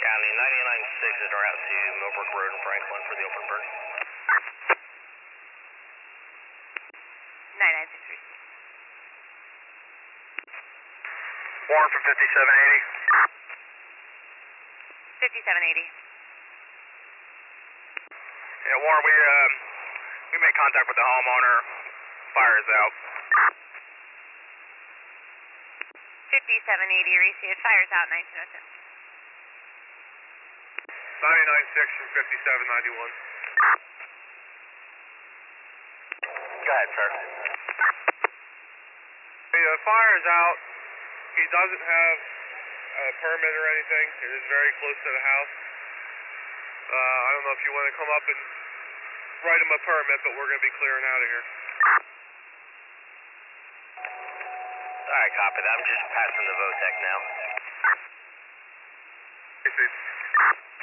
County, 996 is en route to Millbrook Road in Franklin for the open burn. 996 receive. Warren from 5780. 5780. Yeah, Warren, we made contact with the homeowner. Fire is out. 5780 received. Fire's out, 1902. 996 from 5791. Go ahead, sir. The fire is out. He doesn't have a permit or anything. It is very close to the house. I don't know if you want to come up and write him a permit, but we're going to be clearing out of here. Alright, copy that. I'm just passing the VOTEC now. Hey, Steve.